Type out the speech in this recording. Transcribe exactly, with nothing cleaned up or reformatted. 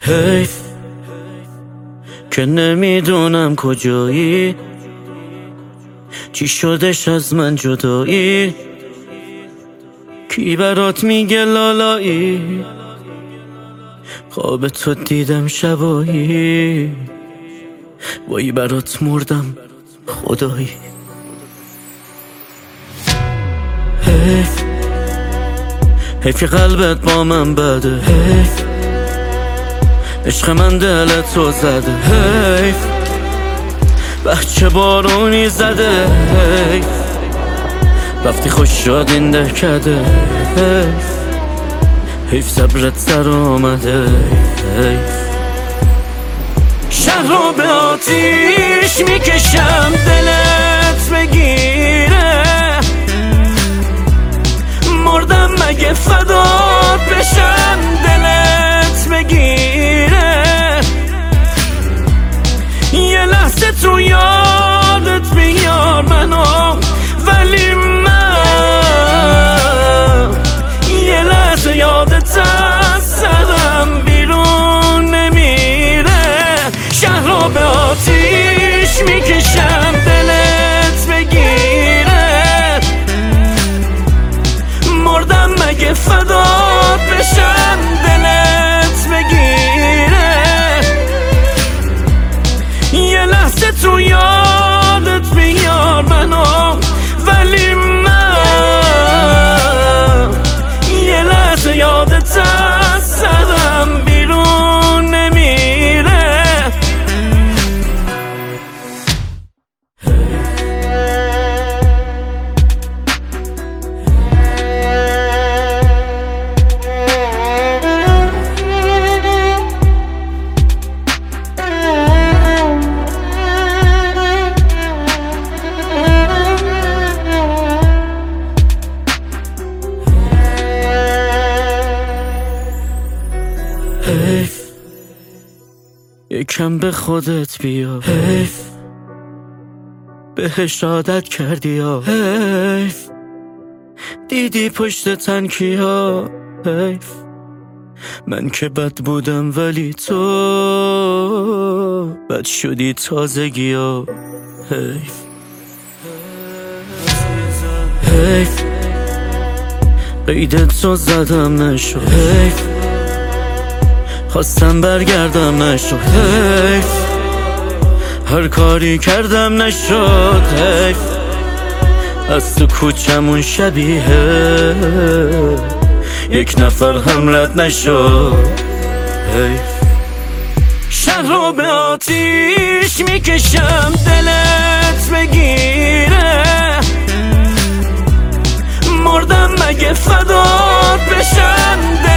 حیف که نمیدونم کجایی، چی شدش از من جدایی، کی برات میگه لالایی، خواب تو دیدم شبایی، وای برات مردم خدایی. حیف حیف که قلبت با من بده، حیف عشق من دلت رو زده، حیف بچه بارونی زده، حیف رفتی خوش شد این دهکده، حیف حیف صبرت سر آمده، حیف شهر رو به آتیش میکشم دلت بگیره، مردم مگه فدات بشم دلت بگیره، یه لحظه تو یادت بیار منو، ولی من یه لحظه یادت از سرم بیرون نمیره. شهر رو به آتیش میکشم دلت بگیره، مردم مگه فدات بشم دلت بگیره، یه لحظه تو یادت بیار منو، ولی من یه لحظه یادت از سرم بیرون نمیره. حیف یکم به خودت بیا، حیف بهش عادت کردی یا، حیف دیدی پشت تنکیا، حیف من که بد بودم ولی تو بد شدی تازگی ها، حیف حیف قیدت رو زدم نشد، حیف خواستم برگردم نشد، حیف هر کاری کردم نشد، حیف از تو کوچمون شبیه یک نفر هم رد نشد، حیف شهر رو به آتیش میکشم دلت بگیره، مردم مگه فدات بشم